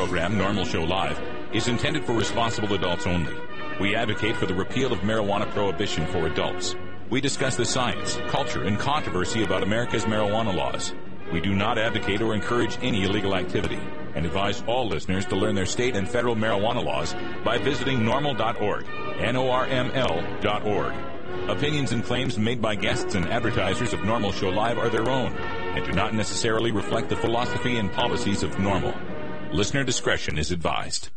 program, Normal Show Live, is intended for responsible adults only. We advocate for the repeal of marijuana prohibition for adults. We discuss the science, culture, and controversy about America's marijuana laws. We do not advocate or encourage any illegal activity and advise all listeners to learn their state and federal marijuana laws by visiting normal.org, NORML.org. Opinions and claims made by guests and advertisers of Normal Show Live are their own and do not necessarily reflect the philosophy and policies of Normal. Listener discretion is advised.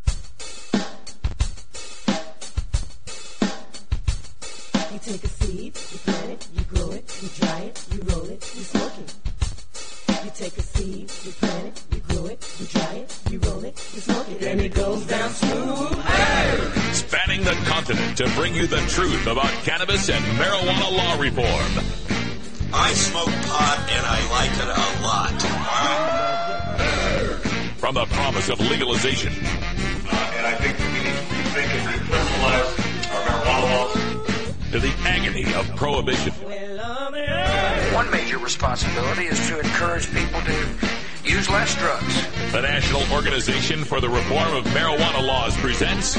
You take a seed, you plant it, you grow it, you dry it, you roll it, you smoke it. You take a seed, you plant it, you grow it, you dry it, you roll it, you smoke it, and it goes down smooth. Hey! Spanning the continent to bring you the truth about cannabis and marijuana law reform. I smoke pot and I like it a lot. From the promise of legalization. And I think we need to rethink and decriminalize our marijuana laws. To the agony of prohibition. One major responsibility is to encourage people to use less drugs. The National Organization for the Reform of Marijuana Laws presents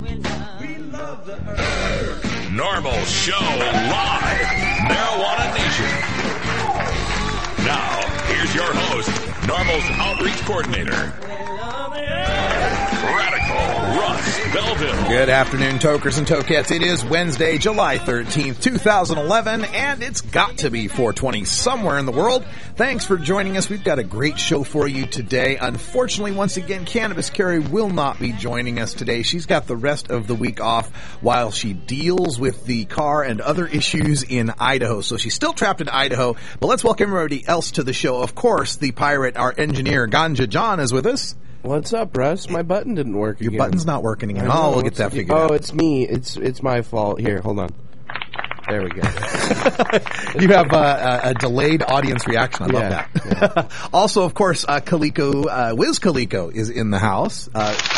Normal Show Live, Marijuana Nation. Now, here's your host, Normal's Outreach Coordinator, Radical Russ Belville. Good afternoon, tokers and tokettes. It is Wednesday, July 13th, 2011, and it's got to be 420 somewhere in the world. Thanks for joining us. We've got a great show for you today. Unfortunately, once again, Cannabis Carrie will not be joining us today. She's got the rest of the week off while she deals with the car and other issues in Idaho. So she's still trapped in Idaho, but let's welcome everybody else to the show. Of course, the pirate, our engineer, Ganja John, is with us. What's up, Russ? My button didn't work again. Your button's not working again. Oh, we'll get that figured out. Oh, it's me. It's my fault. Here, hold on. There we go. You have a delayed audience reaction. I love that. Yeah. Also, of course, Kaliko, Wiz Kaliko is in the house.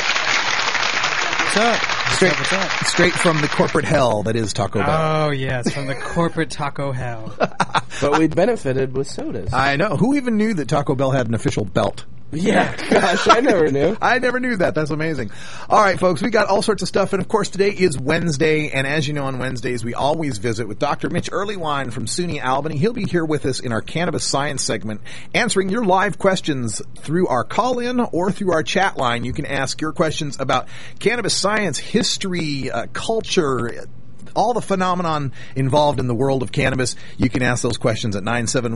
What's up? Straight from the corporate hell that is Taco Bell. Oh, yes, from the corporate taco hell. But we benefited with sodas. I know. Who even knew that Taco Bell had an official belt? Yeah, gosh, I never knew. I never knew that. That's amazing. All right, folks, we got all sorts of stuff. And, of course, today is Wednesday. And as you know, on Wednesdays, we always visit with Dr. Mitch Earlywine from SUNY Albany. He'll be here with us in our Cannabis Science segment, answering your live questions through our call-in or through our chat line. You can ask your questions about cannabis science, history, culture, all the phenomenon involved in the world of cannabis. You can ask those questions at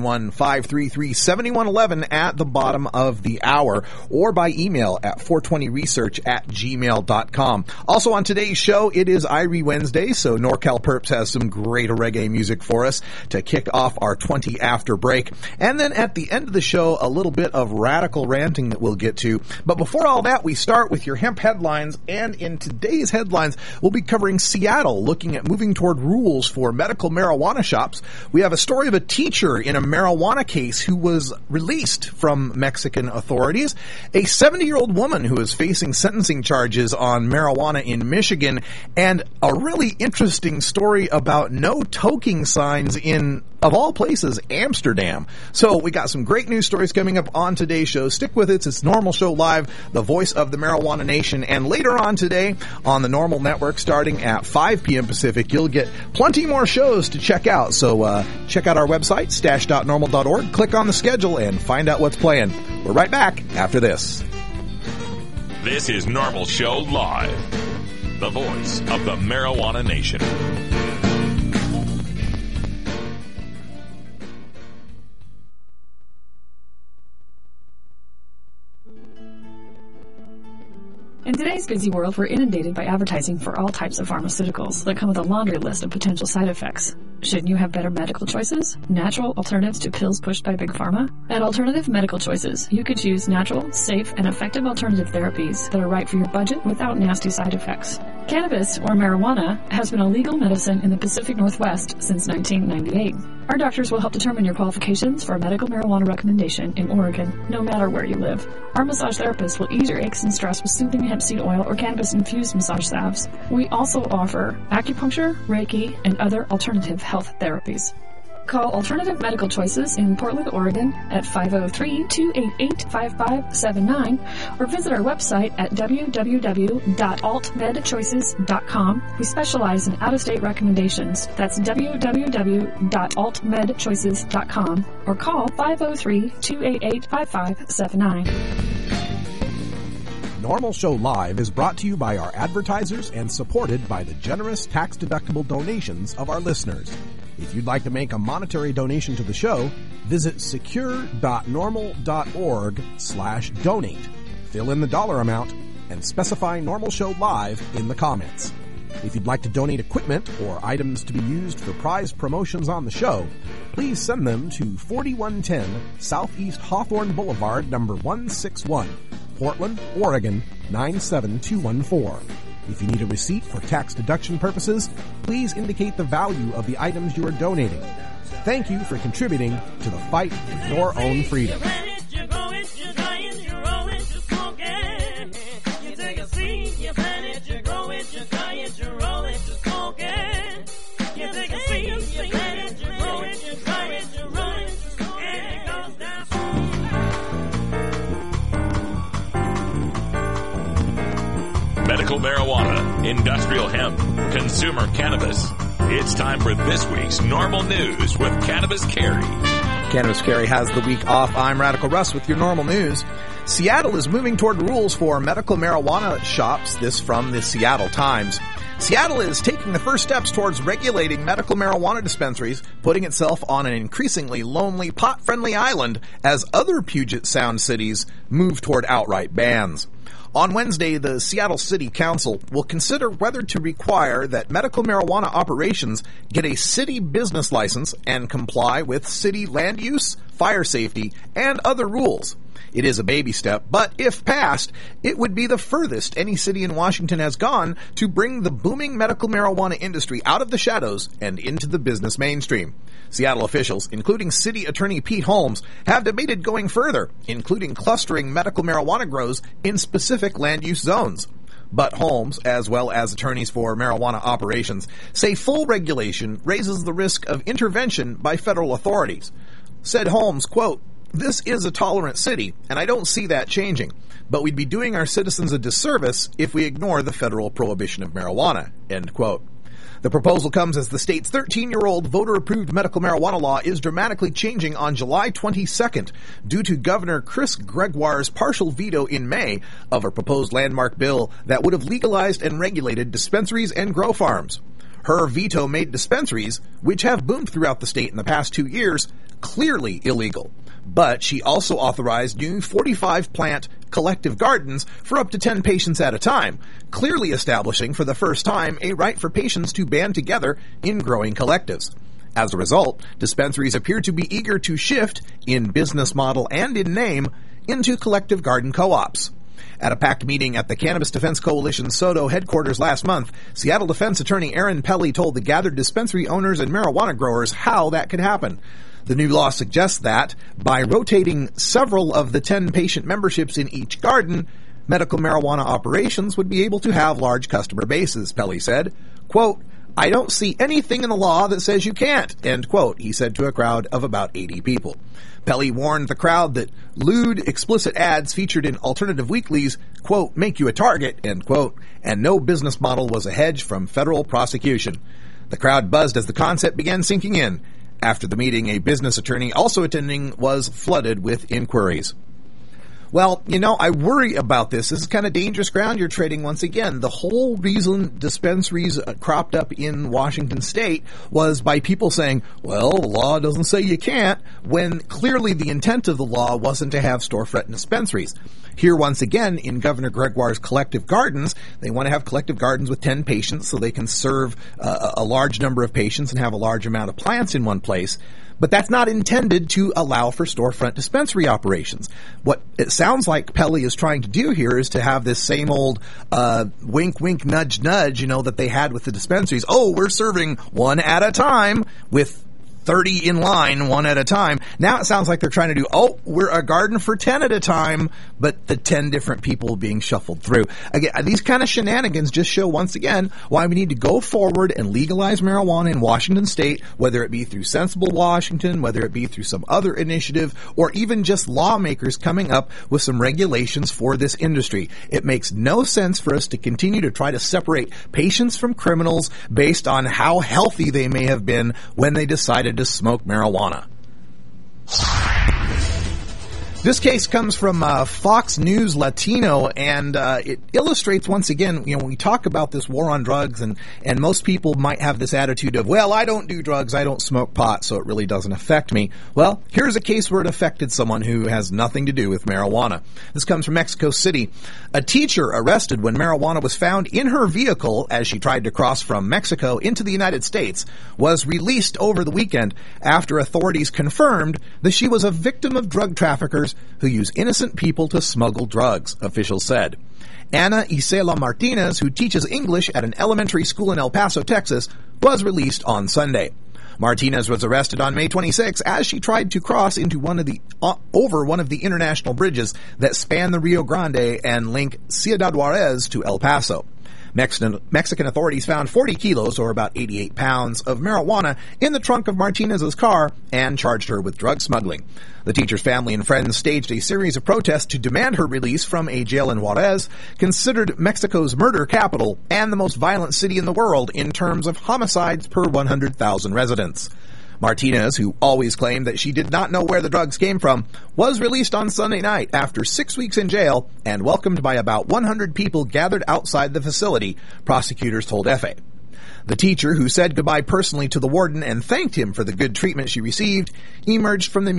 971-533-7111 at the bottom of the hour, or by email at 420research@gmail.com. Also on today's show, it is Irie Wednesday, so NorCal Perps has some great reggae music for us to kick off our 20 after break. And then at the end of the show, a little bit of radical ranting that we'll get to. But before all that, we start with your hemp headlines, and in today's headlines, we'll be covering Seattle, looking at moving toward rules for medical marijuana shops. We have a story of a teacher in a marijuana case who was released from Mexican authorities, a 70-year-old woman who is facing sentencing charges on marijuana in Michigan, and a really interesting story about no toking signs in, of all places, Amsterdam. So we got some great news stories coming up on today's show. Stick with it. It's Normal Show Live, the voice of the Marijuana Nation. And later on today on the Normal Network, starting at 5 p.m. Pacific, you'll get plenty more shows to check out. So check out our website, stash.normal.org, click on the schedule, and find out what's playing. We're right back after this. This is Normal Show Live, the voice of the Marijuana Nation. In today's busy world, we're inundated by advertising for all types of pharmaceuticals that come with a laundry list of potential side effects. Shouldn't you have better medical choices? Natural alternatives to pills pushed by Big Pharma? At Alternative Medical Choices, you could choose natural, safe, and effective alternative therapies that are right for your budget without nasty side effects. Cannabis, or marijuana, has been a legal medicine in the Pacific Northwest since 1998. Our doctors will help determine your qualifications for a medical marijuana recommendation in Oregon, no matter where you live. Our massage therapists will ease your aches and stress with soothing hemp seed oil or cannabis-infused massage salves. We also offer acupuncture, Reiki, and other alternative health therapies. Call Alternative Medical Choices in Portland, Oregon at 503-288-5579 or visit our website at www.altmedchoices.com. We specialize in out-of-state recommendations. That's www.altmedchoices.com or call 503-288-5579. Normal Show Live is brought to you by our advertisers and supported by the generous tax-deductible donations of our listeners. If you'd like to make a monetary donation to the show, visit secure.normal.org/donate. Fill in the dollar amount and specify Normal Show Live in the comments. If you'd like to donate equipment or items to be used for prize promotions on the show, please send them to 4110 Southeast Hawthorne Boulevard, number 161, Portland, Oregon, 97214. If you need a receipt for tax deduction purposes, please indicate the value of the items you are donating. Thank you for contributing to the fight for your own freedom. Medical marijuana, industrial hemp, consumer cannabis. It's time for this week's Normal News with Cannabis Carry. Cannabis Carry has the week off. I'm Radical Russ with your Normal News. Seattle is moving toward rules for medical marijuana shops. This from the Seattle Times. Seattle is taking the first steps towards regulating medical marijuana dispensaries, putting itself on an increasingly lonely, pot-friendly island as other Puget Sound cities move toward outright bans. On Wednesday, the Seattle City Council will consider whether to require that medical marijuana operations get a city business license and comply with city land use, fire safety, and other rules. It is a baby step, but if passed, it would be the furthest any city in Washington has gone to bring the booming medical marijuana industry out of the shadows and into the business mainstream. Seattle officials, including City Attorney Pete Holmes, have debated going further, including clustering medical marijuana grows in specific land use zones. But Holmes, as well as attorneys for marijuana operations, say full regulation raises the risk of intervention by federal authorities. Said Holmes, quote, "This is a tolerant city, and I don't see that changing, but we'd be doing our citizens a disservice if we ignore the federal prohibition of marijuana," end quote. The proposal comes as the state's 13-year-old voter-approved medical marijuana law is dramatically changing on July 22nd due to Governor Chris Gregoire's partial veto in May of a proposed landmark bill that would have legalized and regulated dispensaries and grow farms. Her veto made dispensaries, which have boomed throughout the state in the past 2 years, clearly illegal. But she also authorized new 45-plant collective gardens for up to 10 patients at a time, clearly establishing for the first time a right for patients to band together in growing collectives. As a result, dispensaries appear to be eager to shift, in business model and in name, into collective garden co-ops. At a packed meeting at the Cannabis Defense Coalition SODO headquarters last month, Seattle defense attorney Aaron Pelly told the gathered dispensary owners and marijuana growers how that could happen. The new law suggests that, by rotating several of the 10 patient memberships in each garden, medical marijuana operations would be able to have large customer bases, Pelly said. Quote, "I don't see anything in the law that says you can't," end quote, he said to a crowd of about 80 people. Pelly warned the crowd that lewd, explicit ads featured in alternative weeklies, quote, "make you a target," end quote, and no business model was a hedge from federal prosecution. The crowd buzzed as the concept began sinking in. After the meeting, a business attorney also attending was flooded with inquiries. Well, I worry about this. This is kind of dangerous ground you're trading once again. The whole reason dispensaries cropped up in Washington state was by people saying, well, the law doesn't say you can't, when clearly the intent of the law wasn't to have storefront dispensaries. Here, once again, in Governor Gregoire's collective gardens, they want to have collective gardens with 10 patients so they can serve a large number of patients and have a large amount of plants in one place. But that's not intended to allow for storefront dispensary operations. What it sounds like Pelly is trying to do here is to have this same old wink, wink, nudge, nudge, that they had with the dispensaries. Oh, we're serving one at a time with 30 in line, one at a time. Now it sounds like they're trying to do, we're a garden for 10 at a time, but the 10 different people being shuffled through. Again, these kind of shenanigans just show once again why we need to go forward and legalize marijuana in Washington state, whether it be through Sensible Washington, whether it be through some other initiative, or even just lawmakers coming up with some regulations for this industry. It makes no sense for us to continue to try to separate patients from criminals based on how healthy they may have been when they decided to smoke marijuana. This case comes from Fox News Latino, and it illustrates once again, when we talk about this war on drugs, and most people might have this attitude of, well, I don't do drugs, I don't smoke pot, so it really doesn't affect me. Well, here's a case where it affected someone who has nothing to do with marijuana. This comes from Mexico City. A teacher arrested when marijuana was found in her vehicle as she tried to cross from Mexico into the United States was released over the weekend after authorities confirmed that she was a victim of drug traffickers who use innocent people to smuggle drugs, officials said. Ana Isela Martinez, who teaches English at an elementary school in El Paso, Texas, was released on Sunday. Martinez was arrested on May 26 as she tried to cross into over one of the international bridges that span the Rio Grande and link Ciudad Juarez to El Paso. Mexican authorities found 40 kilos, or about 88 pounds, of marijuana in the trunk of Martinez's car and charged her with drug smuggling. The teacher's family and friends staged a series of protests to demand her release from a jail in Juarez, considered Mexico's murder capital and the most violent city in the world in terms of homicides per 100,000 residents. Martinez, who always claimed that she did not know where the drugs came from, was released on Sunday night after 6 weeks in jail and welcomed by about 100 people gathered outside the facility, prosecutors told EFE. The teacher, who said goodbye personally to the warden and thanked him for the good treatment she received, emerged from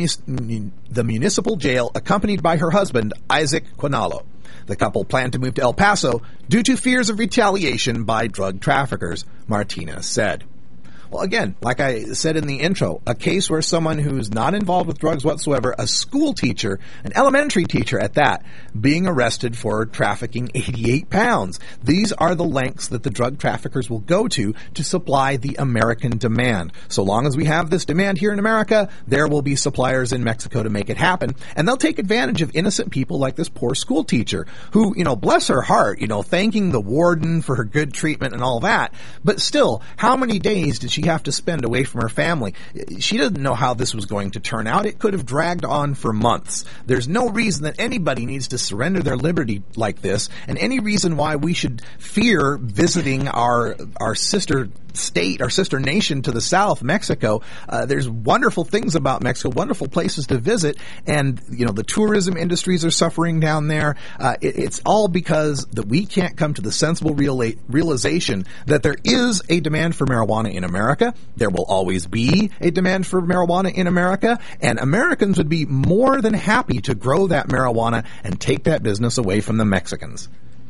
the municipal jail accompanied by her husband, Isaac Quinalo. The couple planned to move to El Paso due to fears of retaliation by drug traffickers, Martinez said. Well, again, like I said in the intro, a case where someone who's not involved with drugs whatsoever, a school teacher, an elementary teacher at that, being arrested for trafficking 88 pounds. These are the lengths that the drug traffickers will go to supply the American demand. So long as we have this demand here in America, there will be suppliers in Mexico to make it happen. And they'll take advantage of innocent people like this poor school teacher who, bless her heart, thanking the warden for her good treatment and all that. But still, how many days did she have to spend away from her family? She didn't know how this was going to turn out. It could have dragged on for months. There's no reason that anybody needs to surrender their liberty like this, and any reason why we should fear visiting our sister state, our sister nation to the south, Mexico. There's wonderful things about Mexico, wonderful places to visit, and the tourism industries are suffering down there. It's all because that we can't come to the sensible realization that there is a demand for marijuana in America. There will always be a demand for marijuana in America, and Americans would be more than happy to grow that marijuana and take that business away from the Mexicans.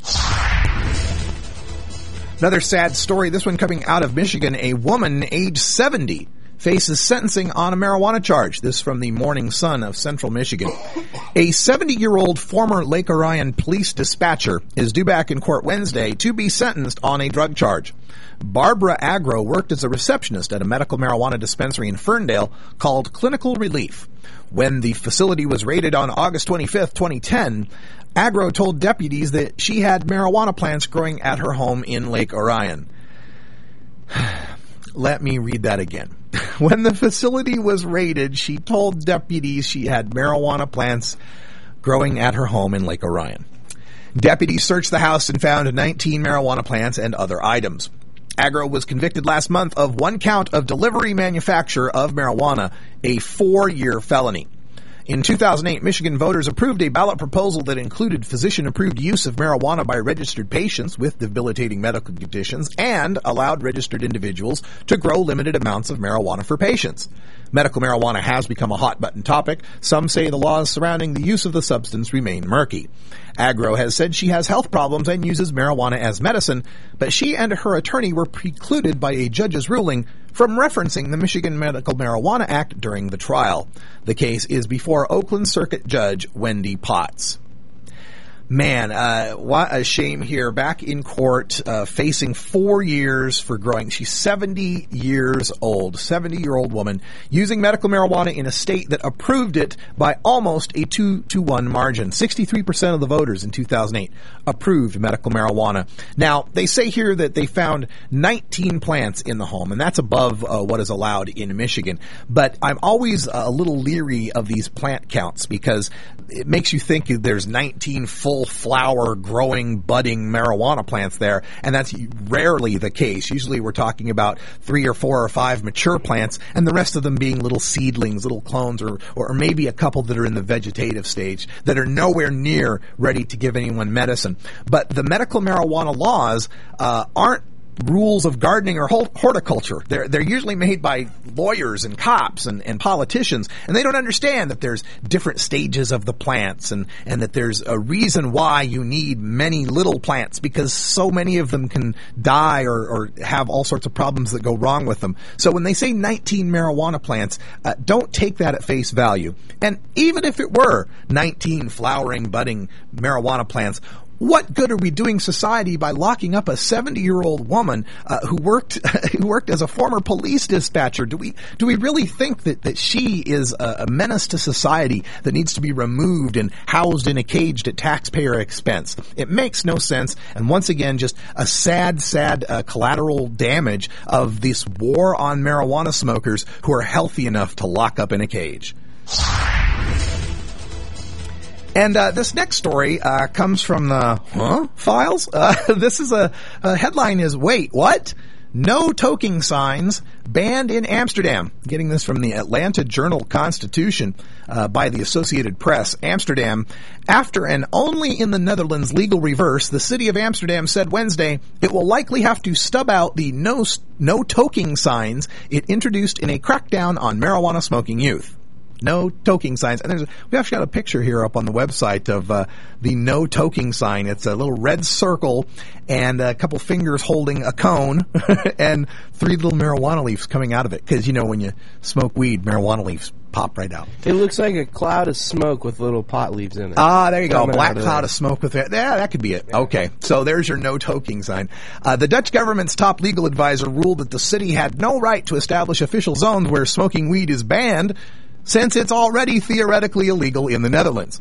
Another sad story, this one coming out of Michigan. A woman age 70 faces sentencing on a marijuana charge. This from the Morning Sun of Central Michigan. A 70-year-old former Lake Orion police dispatcher is due back in court Wednesday to be sentenced on a drug charge. Barbara Agro worked as a receptionist at a medical marijuana dispensary in Ferndale called Clinical Relief. When the facility was raided on August 25th, 2010, Agro told deputies that she had marijuana plants growing at her home in Lake Orion. Let me read that again. When the facility was raided, she told deputies she had marijuana plants growing at her home in Lake Orion. Deputies searched the house and found 19 marijuana plants and other items. Agro was convicted last month of one count of delivery manufacture of marijuana, a 4-year felony. In 2008, Michigan voters approved a ballot proposal that included physician-approved use of marijuana by registered patients with debilitating medical conditions and allowed registered individuals to grow limited amounts of marijuana for patients. Medical marijuana has become a hot-button topic. Some say the laws surrounding the use of the substance remain murky. Agro has said she has health problems and uses marijuana as medicine, but she and her attorney were precluded by a judge's ruling from referencing the Michigan Medical Marijuana Act during the trial. The case is before Oakland Circuit Judge Wendy Potts. Man, what a shame here. Back in court, facing 4 years for growing. She's 70 years old, 70-year-old woman, using medical marijuana in a state that approved it by almost a 2-1 margin. 63% of the voters in 2008 approved medical marijuana. Now, they say here that they found 19 plants in the home, and that's above what is allowed in Michigan. But I'm always a little leery of these plant counts because it makes you think there's 19 full flower growing, budding marijuana plants there, and that's rarely the case. Usually we're talking about 3 or 4 or 5 mature plants, and the rest of them being little seedlings, little clones, or maybe a couple that are in the vegetative stage that are nowhere near ready to give anyone medicine. But the medical marijuana laws aren't rules of gardening or horticulture. They're usually made by lawyers and cops and politicians, and they don't understand that there's different stages of the plants and that there's a reason why you need many little plants, because so many of them can die or have all sorts of problems that go wrong with them. So when they say 19 marijuana plants, don't take that at face value. And even if it were 19 flowering, budding marijuana plants, what good are we doing society by locking up a 70-year-old woman who worked as a former police dispatcher? Do we really think that she is a menace to society that needs to be removed and housed in a cage at taxpayer expense? It makes no sense, and once again, just a sad collateral damage of this war on marijuana smokers who are healthy enough to lock up in a cage. And this next story comes from the files. This is a headline is, wait, what? No toking signs banned in Amsterdam. Getting this from the Atlanta Journal-Constitution by the Associated Press. Amsterdam, after an only in the Netherlands legal reverse, the city of Amsterdam said Wednesday it will likely have to stub out the no toking signs it introduced in a crackdown on marijuana smoking youth. No toking signs. And we actually got a picture here up on the website of the no toking sign. It's a little red circle and a couple fingers holding a cone and 3 little marijuana leaves coming out of it. Because, when you smoke weed, marijuana leaves pop right out. It looks like a cloud of smoke with little pot leaves in it. Ah, there you go. Black cloud of smoke with it. Yeah, that could be it. Okay. So there's your no toking sign. The Dutch government's top legal advisor ruled that the city had no right to establish official zones where smoking weed is banned, since it's already theoretically illegal in the Netherlands.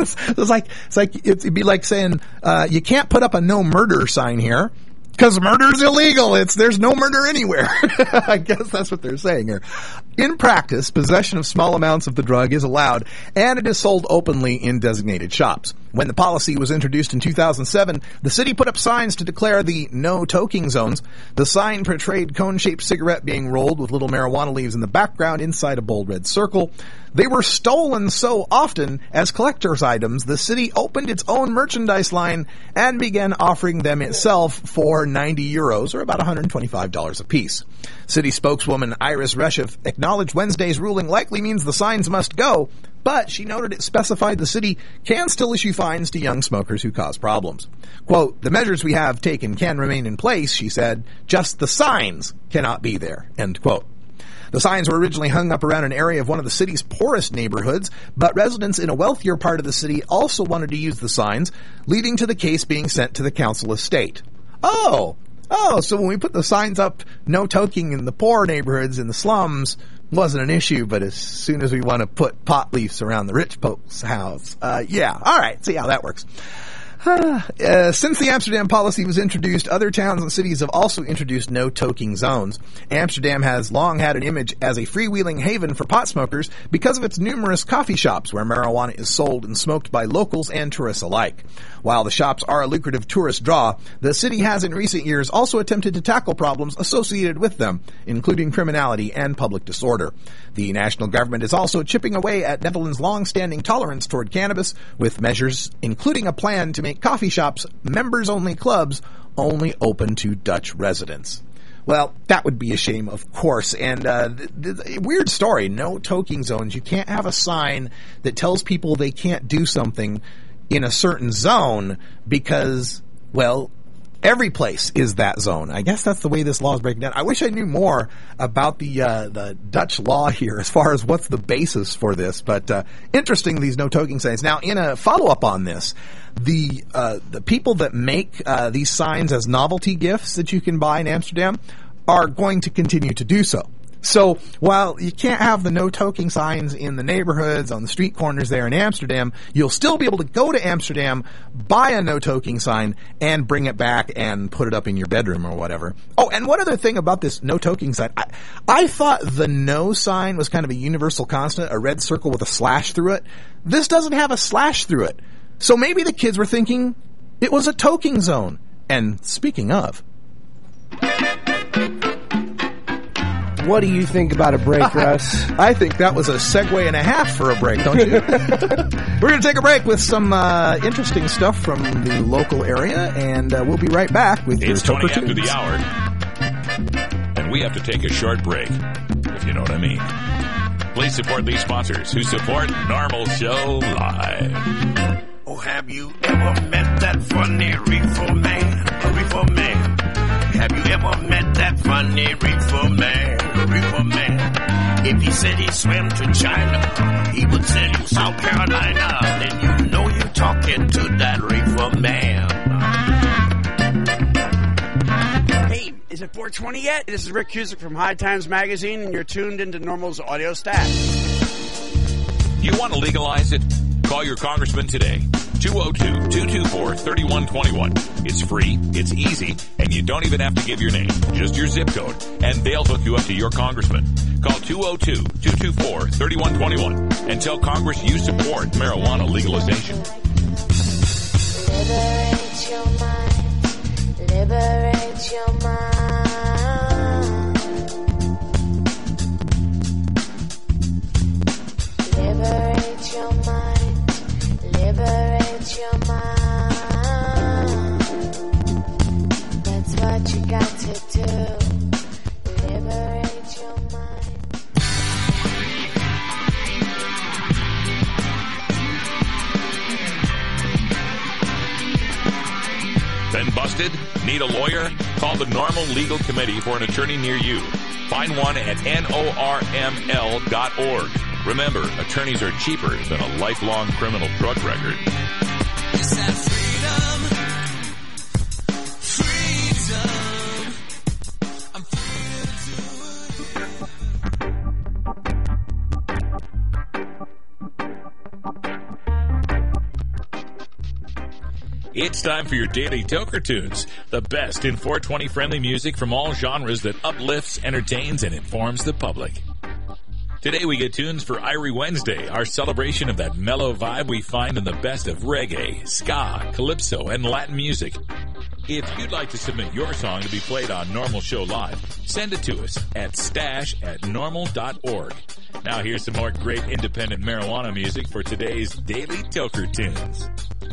It'd be like saying, you can't put up a no murder sign here, because murder's illegal. There's no murder anywhere. I guess that's what they're saying here. In practice, possession of small amounts of the drug is allowed, and it is sold openly in designated shops. When the policy was introduced in 2007, the city put up signs to declare the no toking zones. The sign portrayed cone-shaped cigarette being rolled with little marijuana leaves in the background inside a bold red circle. They were stolen so often as collector's items, the city opened its own merchandise line and began offering them itself for €90, or about $125 a piece. City spokeswoman Iris Reshev acknowledged Wednesday's ruling likely means the signs must go, but she noted it specified the city can still issue fines to young smokers who cause problems. Quote, the measures we have taken can remain in place, she said, just the signs cannot be there, end quote. The signs were originally hung up around an area of one of the city's poorest neighborhoods, but residents in a wealthier part of the city also wanted to use the signs, leading to the case being sent to the council estate. Oh, so when we put the signs up, no toking in the poor neighborhoods in the slums wasn't an issue, but as soon as we want to put pot leaves around the rich folks' house, yeah, all right, see how that works. Since the Amsterdam policy was introduced, other towns and cities have also introduced no toking zones. Amsterdam has long had an image as a freewheeling haven for pot smokers because of its numerous coffee shops where marijuana is sold and smoked by locals and tourists alike. While the shops are a lucrative tourist draw, the city has in recent years also attempted to tackle problems associated with them, including criminality and public disorder. The national government is also chipping away at Netherlands' long-standing tolerance toward cannabis, with measures including a plan to make coffee shops members-only clubs only open to Dutch residents. Well, that would be a shame, of course. And weird story, no toking zones. You can't have a sign that tells people they can't do something in a certain zone because, well, Every place is that zone. I guess that's the way this law is breaking down. I wish I knew more about the Dutch law here as far as what's the basis for this. But interesting, these no toking signs. Now, in a follow up on this, the people that make these signs as novelty gifts that you can buy in Amsterdam are going to continue to do so. So while you can't have the no toking signs in the neighborhoods, on the street corners there in Amsterdam, you'll still be able to go to Amsterdam, buy a no toking sign, and bring it back and put it up in your bedroom or whatever. Oh, and one other thing about this no toking sign. I thought the no sign was kind of a universal constant, a red circle with a slash through it. This doesn't have a slash through it. So maybe the kids were thinking it was a toking zone. And speaking of... What do you think about a break, Russ? I think that was a segue and a half for a break, don't you? We're going to take a break with some interesting stuff from the local area, and we'll be right back with It's your 20 Toker after Tunes. the hour, and we have to take a short break, if you know what I mean. Please support these sponsors who support Normal Show Live. Oh, have you ever met that funny reefer man? A reefer man. Have you ever met that funny reefer man? A reefer man. If he said he swam to China, he would sell you South Carolina. Then you know you're talking to that reefer man. Hey, is it 420 yet? This is Rick Cusick from High Times Magazine, and you're tuned into Normal's Audio Stats. You want to legalize it? Call your congressman today. 202-224-3121. It's free, it's easy, and you don't even have to give your name, just your zip code, and they'll hook you up to your congressman. Call 202-224-3121 and tell Congress you support marijuana legalization. Liberate your mind. Liberate your mind. Liberate your mind. Liberate your mind. That's what you got to do. Liberate your mind. Been busted? Need a lawyer? Call the Normal Legal Committee for an attorney near you. Find one at norml.org. Remember, attorneys are cheaper than a lifelong criminal drug record. It's that freedom. I'm It's time for your daily Toker Tunes, the best in 420 friendly music from all genres that uplifts, entertains, and informs the public. Today we get tunes for Irie Wednesday, our celebration of that mellow vibe we find in the best of reggae, ska, calypso, and Latin music. If you'd like to submit your song to be played on Normal Show Live, send it to us at stash@normal.org. Now here's some more great independent marijuana music for today's daily Toker Tunes.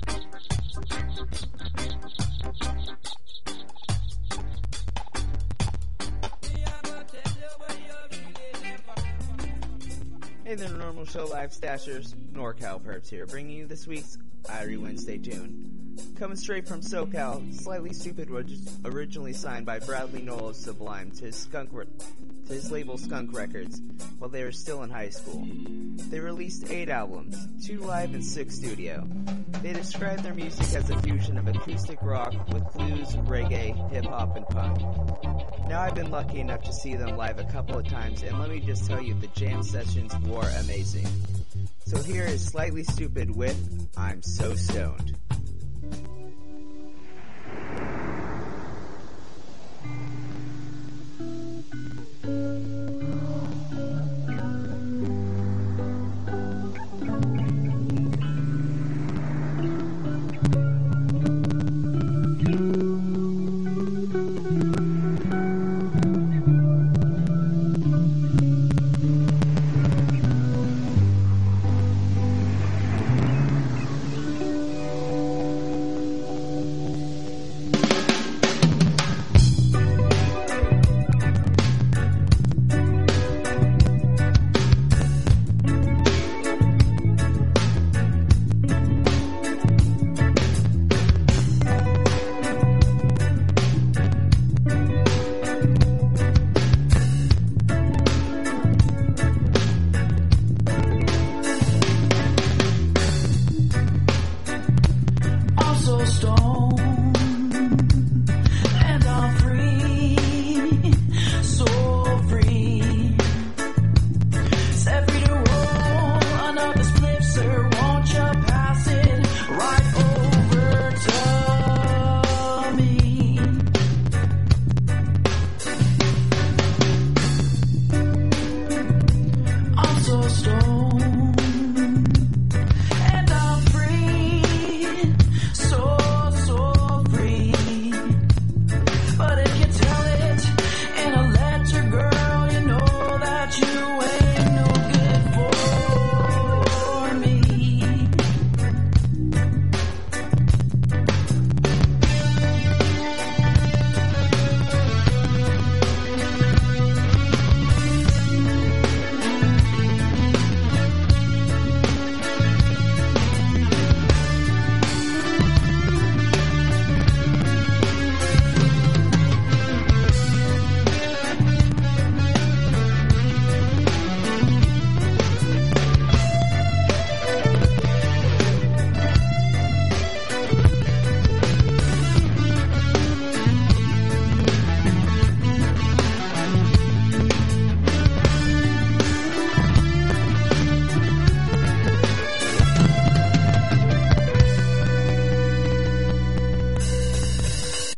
Hey there, Normal Show Live Stashers. NorCal Perps here, bringing you this week's Irie Wednesday tune. Coming straight from SoCal, Slightly Stupid was originally signed by Bradley Knoll of Sublime to his label Skunk Records while they were still in high school. They released 8 albums, 2 live and 6 studio. They describe their music as a fusion of acoustic rock with blues, reggae, hip-hop, and punk. Now I've been lucky enough to see them live a couple of times, and let me just tell you, the jam sessions were amazing. So here is Slightly Stupid with I'm So Stoned.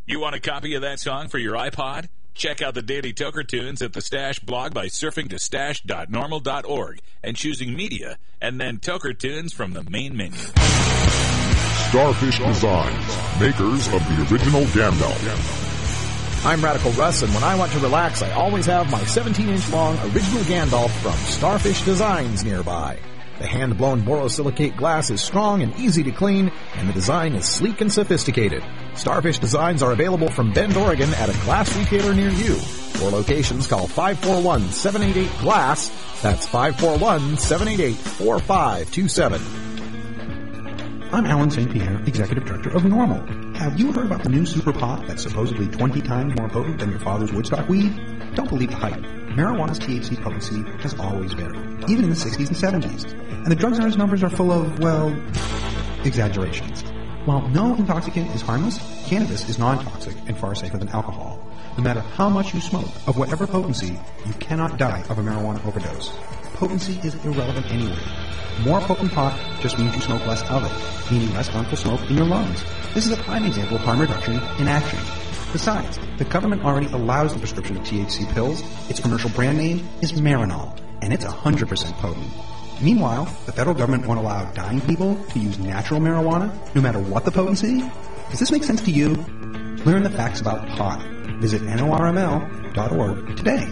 You want a copy of that song for your iPod? Check out the Daily Toker Tunes at the Stash blog by surfing to stash.normal.org and choosing Media, and then Toker Tunes from the main menu. Starfish Designs, makers of the original Gandalf. I'm Radical Russ, and when I want to relax, I always have my 17-inch long original Gandalf from Starfish Designs nearby. The hand-blown borosilicate glass is strong and easy to clean, and the design is sleek and sophisticated. Starfish Designs are available from Bend, Oregon at a glass retailer near you. For locations, call 541-788-GLASS. That's 541-788-4527. I'm Alan St. Pierre, Executive Director of Normal. Have you heard about the new super pot that's supposedly 20 times more potent than your father's Woodstock weed? Don't believe the hype. Marijuana's THC potency has always varied, even in the 60s and 70s. And the drug czar's numbers are full of, well, exaggerations. While no intoxicant is harmless, cannabis is non-toxic and far safer than alcohol. No matter how much you smoke, of whatever potency, you cannot die of a marijuana overdose. Potency is irrelevant anyway. More potent pot just means you smoke less of it, meaning less harmful smoke in your lungs. This is a prime example of harm reduction in action. Besides, the government already allows the prescription of THC pills. Its commercial brand name is Marinol, and it's 100% potent. Meanwhile, the federal government won't allow dying people to use natural marijuana, no matter what the potency. Does this make sense to you? Learn the facts about pot. Visit NORML.org today.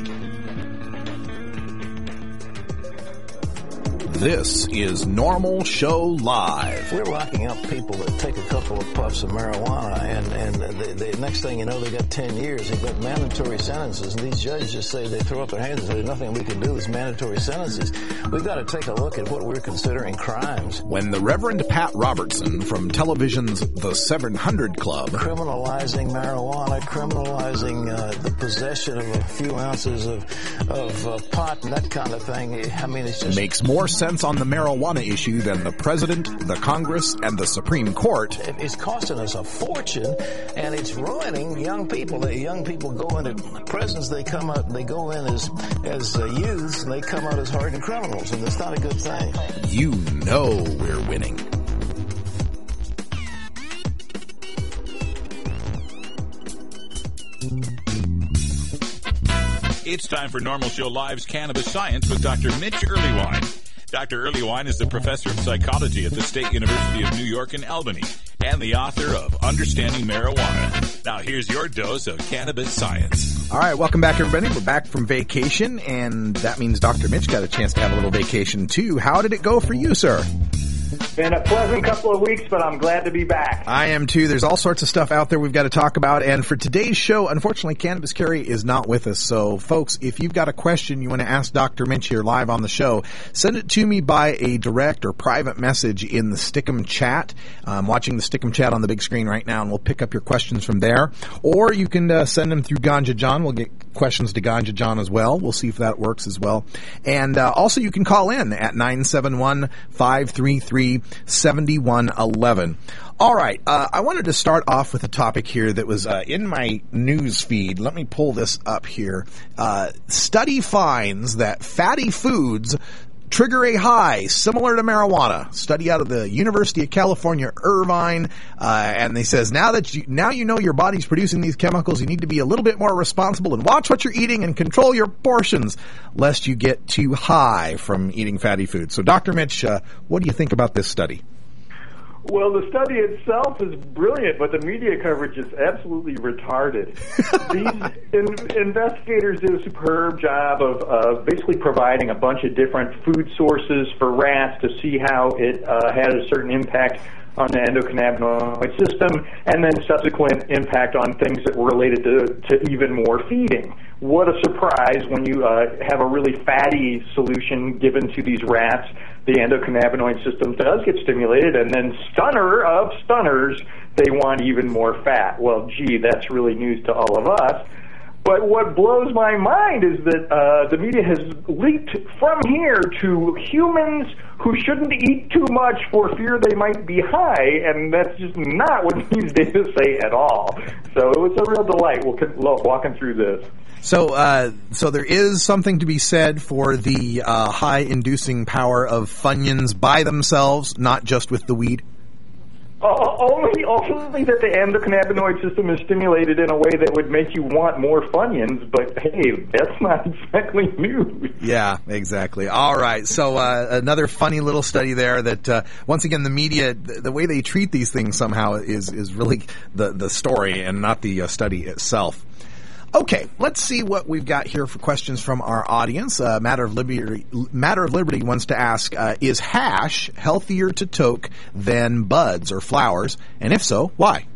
This is Normal Show Live. We're locking up people that take a couple of puffs of marijuana, and the next thing you know, they got 10 years. They've got mandatory sentences, and these judges just say, they throw up their hands and say, there's nothing we can do. It's mandatory sentences. We've got to take a look at what we're considering crimes. When the Reverend Pat Robertson from television's The 700 Club criminalizing marijuana, criminalizing the possession of a few ounces of pot and that kind of thing. I mean, it's just makes more sense on the marijuana issue than the President, the Congress, and the Supreme Court. It's costing us a fortune, and it's ruining young people. The young people go into prisons, they come out, they go in as youths, and they come out as hardened criminals, and that's not a good thing. You know we're winning. It's time for Normal Show Live's Cannabis Science with Dr. Mitch Earlywine. Dr. Earlywine is the professor of psychology at the State University of New York in Albany and the author of Understanding Marijuana. Now here's your dose of cannabis science. All right, welcome back, everybody. We're back from vacation, and that means Dr. Mitch got a chance to have a little vacation, too. How did it go for you, sir? Been a pleasant couple of weeks, but I'm glad to be back. I am too. There's all sorts of stuff out there we've got to talk about. And for today's show, unfortunately, Cannabis Carry is not with us. So, folks, if you've got a question you want to ask Dr. Mitch here live on the show, send it to me by a direct or private message in the Stick'em chat. I'm watching the Stick'em chat on the big screen right now, and we'll pick up your questions from there. Or you can send them through Ganja John. We'll get questions to Ganja John as well. We'll see if that works as well. And also you can call in at 971-533-7111. All right, I wanted to start off with a topic here that was in my news feed. Let me pull this up here. Study finds that fatty foods trigger a high similar to marijuana. Study out of the University of California, Irvine, and they says now you know your body's producing these chemicals, you need to be a little bit more responsible and watch what you're eating and control your portions, lest you get too high from eating fatty foods. So, Dr. Mitch, what do you think about this study? Well, the study itself is brilliant, but the media coverage is absolutely retarded. These investigators did a superb job of basically providing a bunch of different food sources for rats to see how it had a certain impact on the endocannabinoid system, and then subsequent impact on things that were related to even more feeding. What a surprise when you have a really fatty solution given to these rats. The endocannabinoid system does get stimulated, and then stunner of stunners, they want even more fat. Well, gee, that's really news to all of us. But what blows my mind is that the media has leaked from here to humans who shouldn't eat too much for fear they might be high, and that's just not what these data say at all. So it was a real delight walking through this. So there is something to be said for the high inducing power of Funyuns by themselves, not just with the weed? Only that the endocannabinoid system is stimulated in a way that would make you want more Funyuns, but hey, that's not exactly news. Yeah, exactly. All right. So another funny little study there that, once again, the media, the way they treat these things somehow is really the story and not the study itself. Okay, let's see what we've got here for questions from our audience. Matter of Liberty wants to ask, is hash healthier to toke than buds or flowers? And if so, why?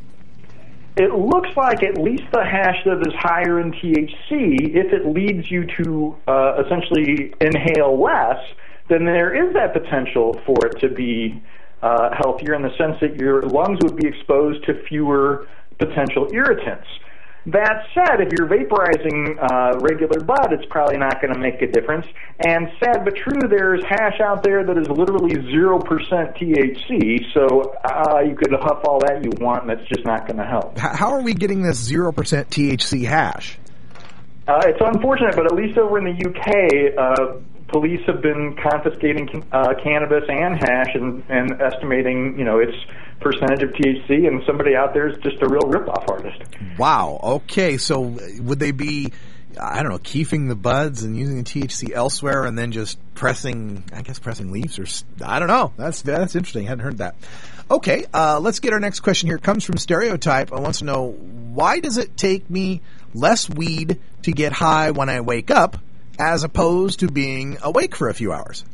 It looks like at least the hash that is higher in THC, if it leads you to essentially inhale less, then there is that potential for it to be healthier in the sense that your lungs would be exposed to fewer potential irritants. That said, if you're vaporizing regular bud, it's probably not going to make a difference. And sad but true, there's hash out there that is literally 0% THC, so you could huff all that you want, and that's just not going to help. How are we getting this 0% THC hash? It's unfortunate, but at least over in the UK, police have been confiscating cannabis and hash and estimating, its percentage of THC, and somebody out there is just a real rip-off artist. Wow. Okay, so would they be, keefing the buds and using the THC elsewhere and then just pressing leaves or, I don't know. That's interesting. I hadn't heard that. Okay, let's get our next question here. It comes from Stereotype. I want to know, why does it take me less weed to get high when I wake up as opposed to being awake for a few hours?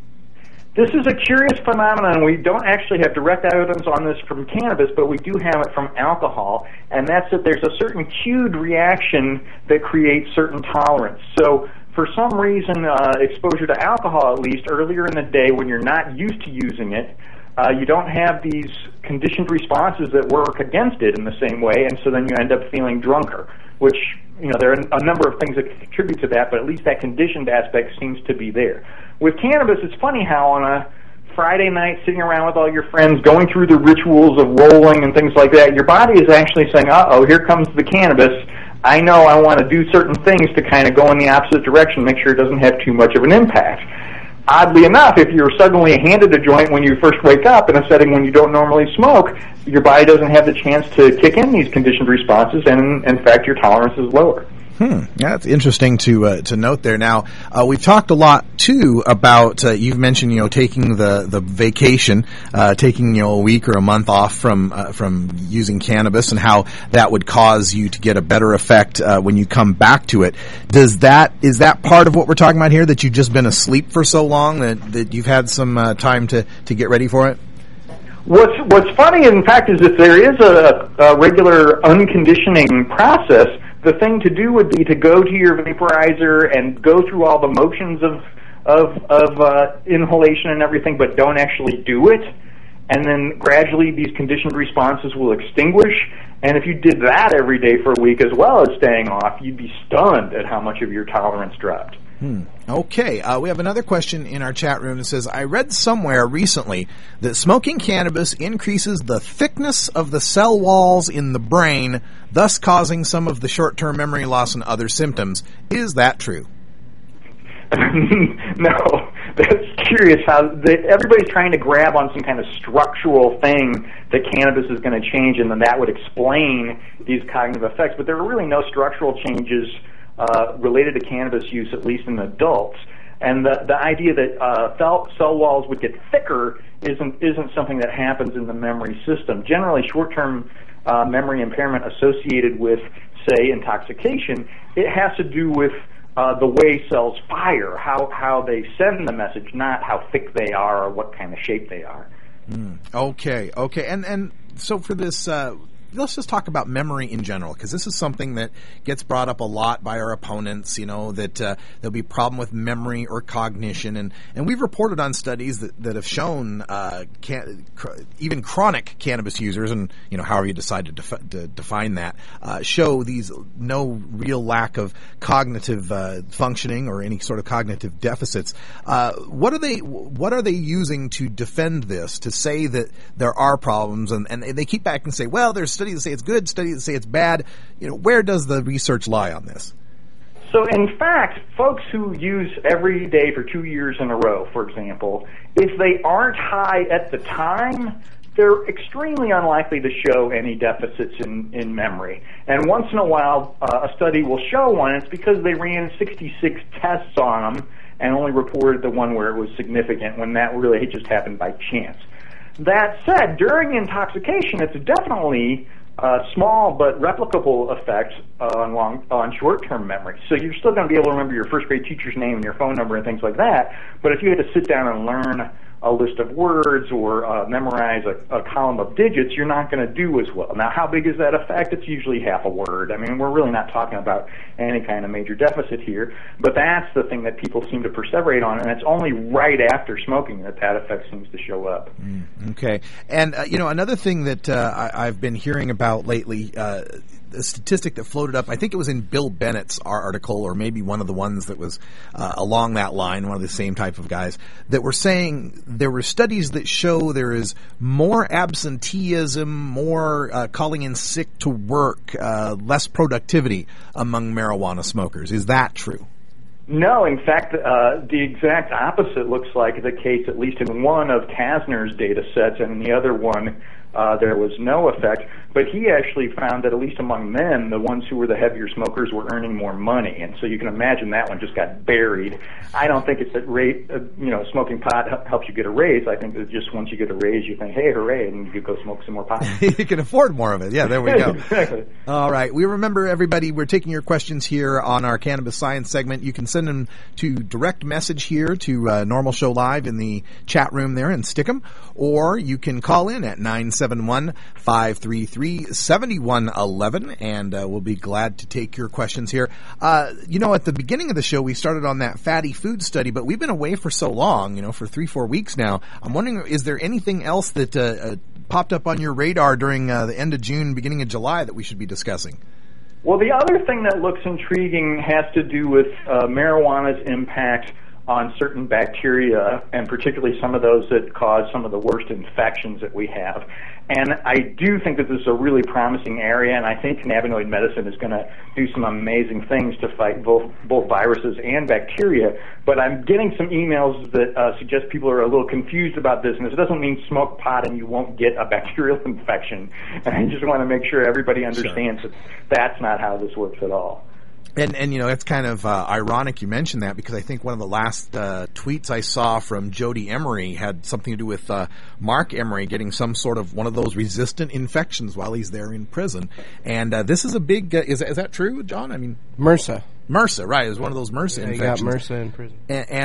This is a curious phenomenon. We don't actually have direct evidence on this from cannabis, but we do have it from alcohol, and that's that there's a certain cued reaction that creates certain tolerance. So for some reason, exposure to alcohol, at least earlier in the day when you're not used to using it, you don't have these conditioned responses that work against it in the same way, and so then you end up feeling drunker, which, there are a number of things that contribute to that, but at least that conditioned aspect seems to be there. With cannabis, it's funny how on a Friday night sitting around with all your friends, going through the rituals of rolling and things like that, your body is actually saying, uh-oh, here comes the cannabis. I know I want to do certain things to kind of go in the opposite direction, make sure it doesn't have too much of an impact. Oddly enough, if you're suddenly handed a joint when you first wake up in a setting when you don't normally smoke, your body doesn't have the chance to kick in these conditioned responses, and in fact, your tolerance is lower. Yeah, that's interesting to note there. Now, we've talked a lot too about you've mentioned taking the vacation, taking a week or a month off from using cannabis, and how that would cause you to get a better effect when you come back to it. Is that part of what we're talking about here? That you've just been asleep for so long that you've had some time to get ready for it? What's funny, in fact, is if there is a regular unconditioning process, the thing to do would be to go to your vaporizer and go through all the motions of inhalation and everything, but don't actually do it. And then gradually these conditioned responses will extinguish. And if you did that every day for a week as well as staying off, you'd be stunned at how much of your tolerance dropped. Okay, we have another question in our chat room that says, I read somewhere recently that smoking cannabis increases the thickness of the cell walls in the brain, thus causing some of the short-term memory loss and other symptoms. Is that true? No. That's curious how everybody's trying to grab on some kind of structural thing that cannabis is going to change, and then that would explain these cognitive effects. But there are really no structural changes related to cannabis use, at least in adults. And the idea that cell walls would get thicker isn't something that happens in the memory system. Generally, short-term memory impairment associated with, say, intoxication, it has to do with the way cells fire, how they send the message, not how thick they are or what kind of shape they are. Okay. And so for this, let's just talk about memory in general, because this is something that gets brought up a lot by our opponents, that there'll be a problem with memory or cognition. And we've reported on studies that have shown even chronic cannabis users, and however you decide to define that, show these no real lack of cognitive functioning or any sort of cognitive deficits. What are they using to defend this, to say that there are problems? And they keep back and say, well, there's studies that say it's good, studies that say it's bad. Where does the research lie on this? So, in fact, folks who use every day for 2 years in a row, for example, if they aren't high at the time, they're extremely unlikely to show any deficits in memory. And once in a while, a study will show one. It's because they ran 66 tests on them and only reported the one where it was significant, when that really just happened by chance. That said, during intoxication, it's definitely small but replicable effects on short-term memory. So you're still going to be able to remember your first grade teacher's name and your phone number and things like that, but if you had to sit down and learn a list of words or memorize a column of digits, you're not going to do as well. Now, how big is that effect? It's usually half a word. I mean, we're really not talking about any kind of major deficit here, but that's the thing that people seem to perseverate on, and it's only right after smoking that effect seems to show up. Okay. And, another thing that I've been hearing about lately, a statistic that floated up, I think it was in Bill Bennett's article, or maybe one of the ones that was along that line, one of the same type of guys, that were saying there were studies that show there is more absenteeism, more calling in sick to work, less productivity among marijuana smokers. Is that true? No, in fact, the exact opposite looks like the case, at least in one of Kasner's data sets, and in the other one, there was no effect. But he actually found that, at least among men, the ones who were the heavier smokers were earning more money. And so you can imagine that one just got buried. I don't think it's that smoking pot helps you get a raise. I think that just once you get a raise, you think, hey, hooray, and you go smoke some more pot. You can afford more of it. Yeah, there we go. Exactly. All right. We remember, everybody, we're taking your questions here on our Cannabis Science segment. You can send them to direct message here to Normal Show Live in the chat room there and stick them. Or you can call in at 971-533-7111, and we'll be glad to take your questions here. At the beginning of the show, we started on that fatty food study, but we've been away for so long, for 3-4 weeks now. I'm wondering, is there anything else that popped up on your radar during the end of June, beginning of July that we should be discussing? Well, the other thing that looks intriguing has to do with marijuana's impact on certain bacteria, and particularly some of those that cause some of the worst infections that we have. And I do think that this is a really promising area, and I think cannabinoid medicine is going to do some amazing things to fight both viruses and bacteria. But I'm getting some emails that suggest people are a little confused about this, and this doesn't mean smoke pot and you won't get a bacterial infection. And I just want to make sure everybody understands that that's not how this works at all. And it's kind of ironic you mentioned that, because I think one of the last tweets I saw from Jody Emery had something to do with Mark Emery getting some sort of one of those resistant infections while he's there in prison. And this is a big is that true, John? I mean, MRSA, right? It was one of those MRSA infections. He got MRSA in prison.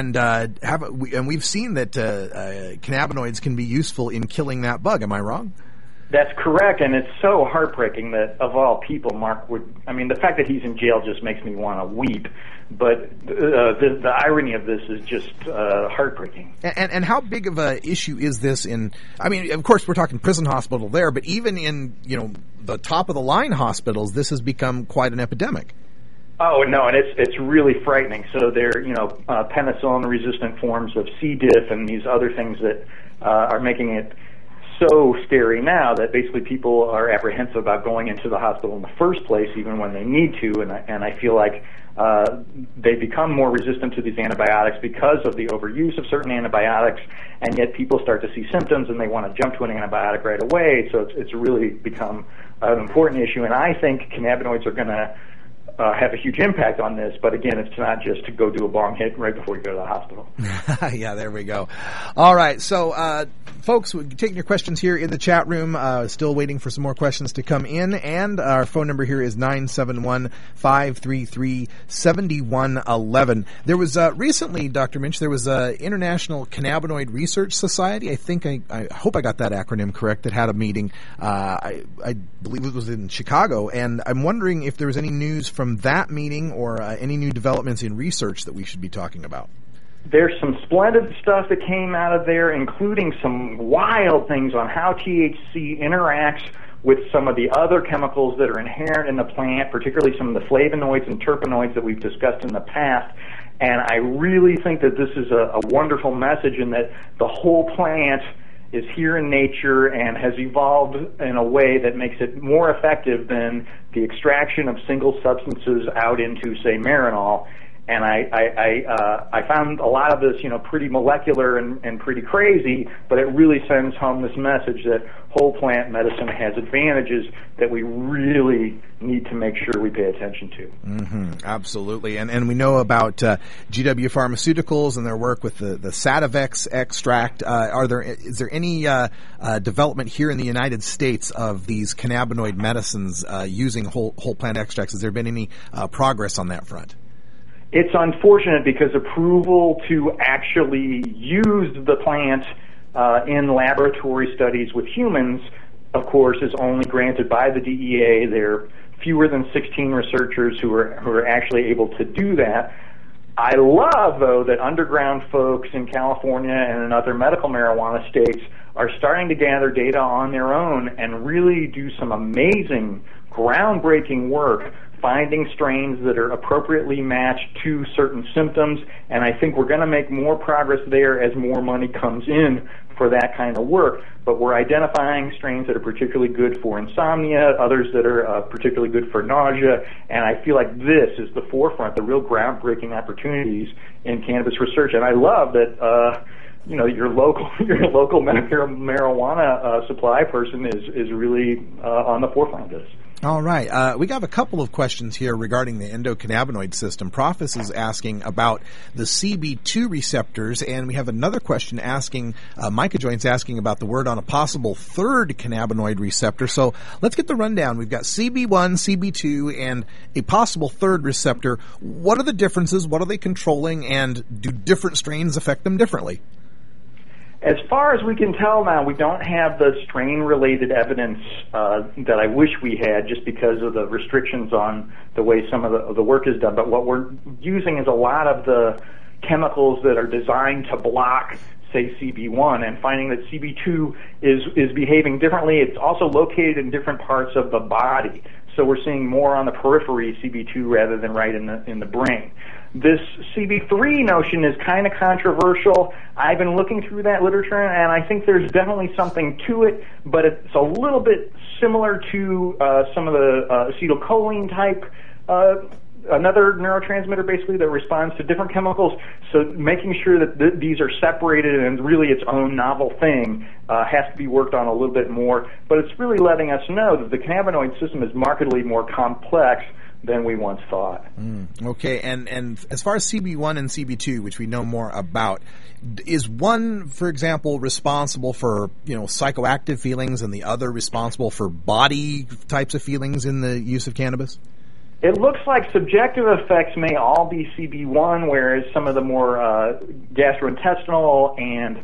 And we've seen that cannabinoids can be useful in killing that bug. Am I wrong? That's correct, and it's so heartbreaking that, of all people, Mark the fact that he's in jail just makes me want to weep, but the irony of this is just heartbreaking. And how big of a issue is this of course we're talking prison hospital there, but even in, the top-of-the-line hospitals, this has become quite an epidemic. Oh, no, and it's really frightening. So there, penicillin-resistant forms of C. diff and these other things that are making it so scary now that basically people are apprehensive about going into the hospital in the first place, even when they need to. And I feel like they become more resistant to these antibiotics because of the overuse of certain antibiotics, and yet people start to see symptoms and they want to jump to an antibiotic right away. So it's really become an important issue, and I think cannabinoids are going to have a huge impact on this, but again, it's not just to go do a bong hit right before you go to the hospital. Yeah, there we go. All right, so folks, we're taking your questions here in the chat room. Still waiting for some more questions to come in, and our phone number here is 971-533-7111. There was recently, Dr. Minch, there was a International Cannabinoid Research Society. I think I hope I got that acronym correct. That had a meeting. I believe it was in Chicago, and I'm wondering if there was any news from that meeting or any new developments in research that we should be talking about. There's some splendid stuff that came out of there, including some wild things on how THC interacts with some of the other chemicals that are inherent in the plant, particularly some of the flavonoids and terpenoids that we've discussed in the past. And I really think that this is a wonderful message, in that the whole plant is here in nature and has evolved in a way that makes it more effective than the extraction of single substances out into, say, Marinol. And I found a lot of this, pretty molecular and pretty crazy, but it really sends home this message that whole plant medicine has advantages that we really need to make sure we pay attention to. Mm-hmm, absolutely. And we know about GW Pharmaceuticals and their work with the Sativex extract. Is there any development here in the United States of these cannabinoid medicines using whole plant extracts? Has there been any progress on that front? It's unfortunate because approval to actually use the plant in laboratory studies with humans, of course, is only granted by the DEA. There are fewer than 16 researchers who are actually able to do that. I love, though, that underground folks in California and in other medical marijuana states are starting to gather data on their own and really do some amazing, groundbreaking work finding strains that are appropriately matched to certain symptoms, and I think we're going to make more progress there as more money comes in for that kind of work. But we're identifying strains that are particularly good for insomnia, others that are particularly good for nausea, and I feel like this is the forefront, the real groundbreaking opportunities in cannabis research. And I love that your local marijuana supply person is really on the forefront of this. All right. We got a couple of questions here regarding the endocannabinoid system. Profis is asking about the CB2 receptors, and we have another question asking, Micah Joint's asking about the word on a possible third cannabinoid receptor. So let's get the rundown. We've got CB1, CB2, and a possible third receptor. What are the differences? What are they controlling? And do different strains affect them differently? As far as we can tell now, we don't have the strain-related evidence that I wish we had just because of the restrictions on the way some of the work is done. But what we're using is a lot of the chemicals that are designed to block, say, CB1, and finding that CB2 is behaving differently. It's also located in different parts of the body. So we're seeing more on the periphery CB2 rather than right in the brain. This CB3 notion is kind of controversial. I've been looking through that literature, and I think there's definitely something to it, but it's a little bit similar to some of the acetylcholine type, another neurotransmitter basically that responds to different chemicals. So making sure that these are separated and really its own novel thing has to be worked on a little bit more. But it's really letting us know that the cannabinoid system is markedly more complex than we once thought. Okay, and as far as CB1 and CB2, which we know more about, is one, for example, responsible for psychoactive feelings and the other responsible for body types of feelings in the use of cannabis? It looks like subjective effects may all be CB1, whereas some of the more gastrointestinal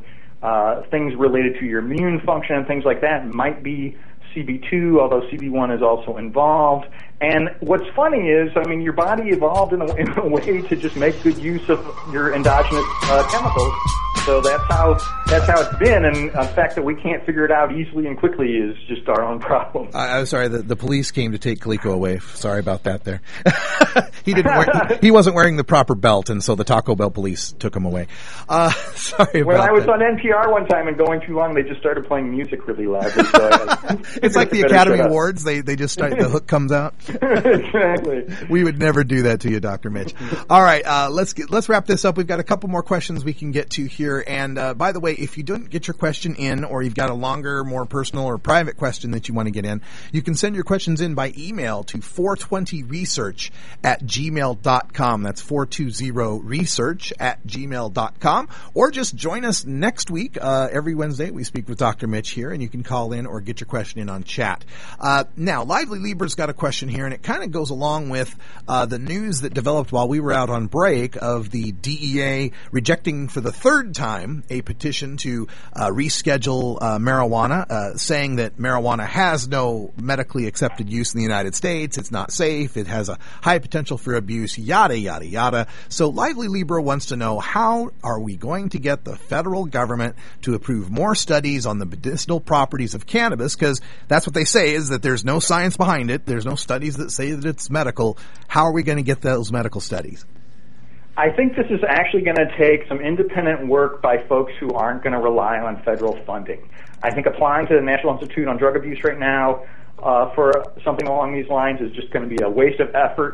and things related to your immune function and things like that might be CB2, although CB1 is also involved. And what's funny is, your body evolved in a way to just make good use of your endogenous chemicals. So that's how it's been, and the fact that we can't figure it out easily and quickly is just our own problem. I'm sorry, the police came to take Kaliko away. Sorry about that there. He wasn't wearing the proper belt, and so the Taco Bell police took him away. Sorry about that. When I was on NPR one time and going too long, they just started playing music really loudly. So it's like the Academy Awards. They just start, the hook comes out. Exactly. We would never do that to you, Dr. Mitch. All right, let's wrap this up. We've got a couple more questions we can get to here. And by the way, if you don't get your question in, or you've got a longer, more personal or private question that you want to get in, you can send your questions in by email to 420research@gmail.com. That's 420research@gmail.com. Or just join us next week. Every Wednesday we speak with Dr. Mitch here, and you can call in or get your question in on chat. Now, Lively Libra's got a question here, and it kind of goes along with the news that developed while we were out on break of the DEA rejecting for the third time a petition to reschedule marijuana, saying that marijuana has no medically accepted use in the United States. It's not safe. It has a high potential for abuse, yada, yada, yada. So Lively Libra wants to know, how are we going to get the federal government to approve more studies on the medicinal properties of cannabis? Because that's what they say, is that there's no science behind it. There's no studies that say that it's medical. How are we going to get those medical studies? I think this is actually going to take some independent work by folks who aren't going to rely on federal funding. I think applying to the National Institute on Drug Abuse right now for something along these lines is just going to be a waste of effort.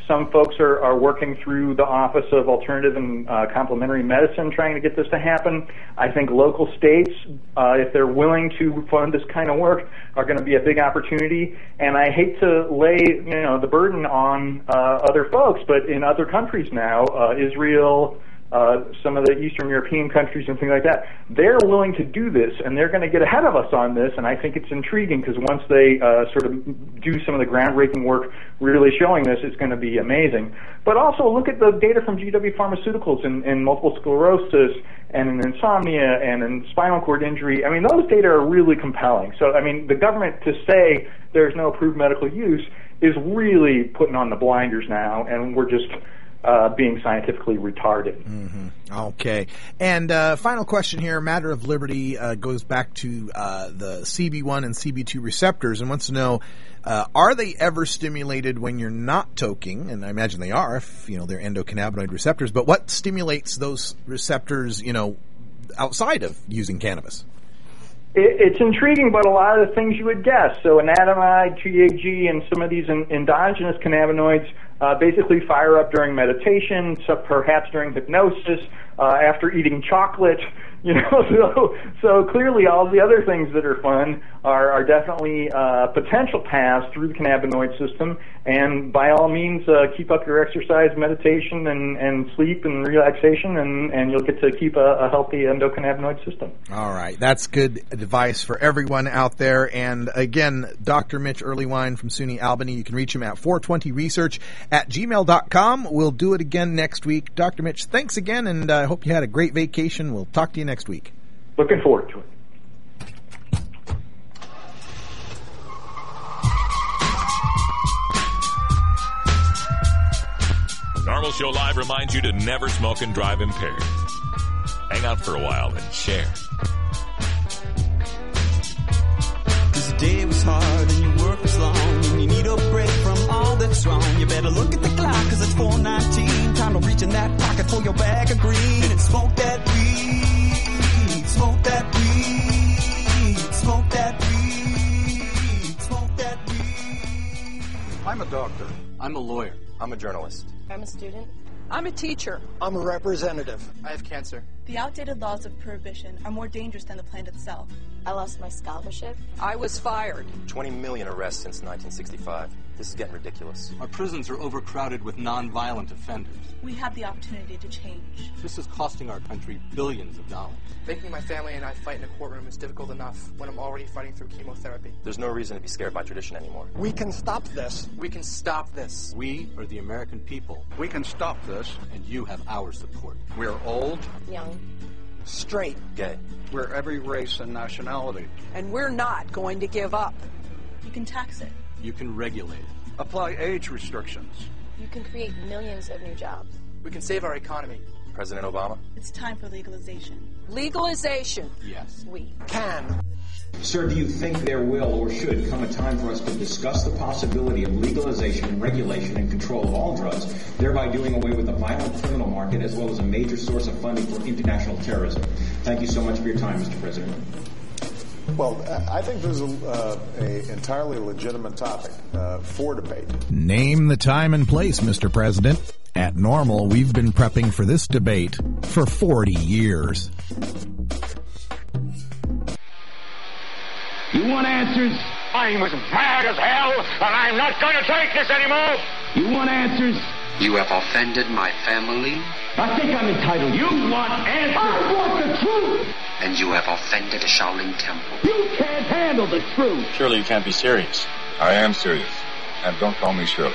Some folks are working through the Office of Alternative and Complementary Medicine trying to get this to happen. I think local states, if they're willing to fund this kind of work, are going to be a big opportunity. And I hate to lay, the burden on other folks, but in other countries now, Israel, some of the Eastern European countries and things like that, they're willing to do this, and they're going to get ahead of us on this, and I think it's intriguing because once they sort of do some of the groundbreaking work really showing this, it's going to be amazing. But also look at the data from GW Pharmaceuticals in multiple sclerosis and in insomnia and in spinal cord injury. I mean, those data are really compelling. So, I mean, the government to say there's no approved medical use is really putting on the blinders now, and we're just being scientifically retarded. Mm-hmm. Okay. And final question here, Matter of Liberty goes back to the CB1 and CB2 receptors and wants to know, are they ever stimulated when you're not toking? And I imagine they are if, they're endocannabinoid receptors, but what stimulates those receptors, outside of using cannabis? It's intriguing, but a lot of the things you would guess. So anandamide, GAG, and some of these endogenous cannabinoids basically fire up during meditation, so perhaps during hypnosis, after eating chocolate. So clearly all the other things that are fun are definitely potential paths through the cannabinoid system. And by all means, keep up your exercise, meditation, and sleep and relaxation, and you'll get to keep a healthy endocannabinoid system. All right. That's good advice for everyone out there. And again, Dr. Mitch Earleywine from SUNY Albany. You can reach him at 420research@gmail.com. We'll do it again next week. Dr. Mitch, thanks again, and I hope you had a great vacation. We'll talk to you next week. Looking forward to it. Normal Show Live reminds you to never smoke and drive impaired. Hang out for a while and share. Cause the day was hard and your work was long and you need a break from all that's wrong. You better look at the clock cause it's 4:19. Time to reach in that pocket for your bag of green and smoke that weed. Smoke that weed. Smoke that weed. Smoke that weed. I'm a doctor. I'm a lawyer. I'm a journalist. I'm a student. I'm a teacher. I'm a representative. I have cancer. The outdated laws of prohibition are more dangerous than the plant itself. I lost my scholarship. I was fired. 20 million arrests since 1965. This is getting ridiculous. Our prisons are overcrowded with non-violent offenders. We have the opportunity to change. This is costing our country billions of dollars. Making my family and I fight in a courtroom is difficult enough when I'm already fighting through chemotherapy. There's no reason to be scared by tradition anymore. We can stop this. We can stop this. We are the American people. We can stop this. And you have our support. We're old. Young. Straight. Gay. We're every race and nationality. And we're not going to give up. You can tax it. You can regulate it. Apply age restrictions. You can create millions of new jobs. We can save our economy. President Obama? It's time for legalization. Legalization. Yes. We can. Sir, do you think there will or should come a time for us to discuss the possibility of legalization, regulation, and control of all drugs, thereby doing away with the violent criminal market as well as a major source of funding for international terrorism? Thank you so much for your time, Mr. President. Well, I think this is a entirely legitimate topic for debate. Name the time and place, Mr. President. At Normal, we've been prepping for this debate for 40 years. You want answers? I'm as mad as hell, and I'm not going to take this anymore. You want answers? You have offended my family. I think I'm entitled. You want answers? I want the truth. And you have offended the Shaolin Temple. You can't handle the truth. Surely you can't be serious. I am serious. And don't call me Shirley.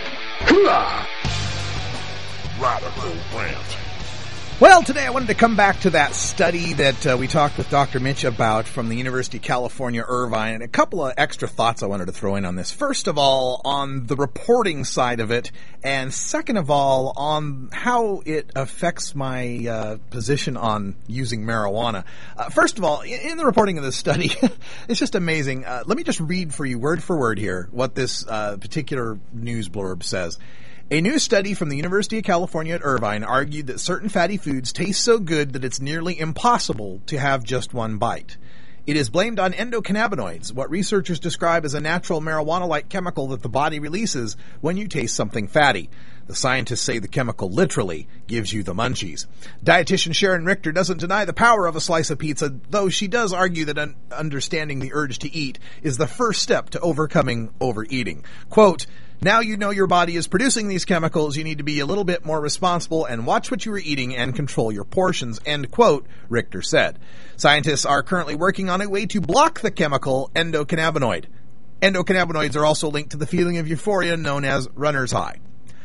Radical Rant. Well, today I wanted to come back to that study that we talked with Dr. Mitch about from the University of California, Irvine, and a couple of extra thoughts I wanted to throw in on this. First of all, on the reporting side of it, and second of all, on how it affects my position on using marijuana. First of all, in the reporting of this study, it's just amazing. Let me just read for you word for word here what this particular news blurb says. A new study from the University of California at Irvine argued that certain fatty foods taste so good that it's nearly impossible to have just one bite. It is blamed on endocannabinoids, what researchers describe as a natural marijuana-like chemical that the body releases when you taste something fatty. The scientists say the chemical literally gives you the munchies. Dietitian Sharon Richter doesn't deny the power of a slice of pizza, though she does argue that understanding the urge to eat is the first step to overcoming overeating. Quote, now you know your body is producing these chemicals, you need to be a little bit more responsible and watch what you are eating and control your portions, end quote, Richter said. Scientists are currently working on a way to block the chemical endocannabinoid. Endocannabinoids are also linked to the feeling of euphoria known as runner's high.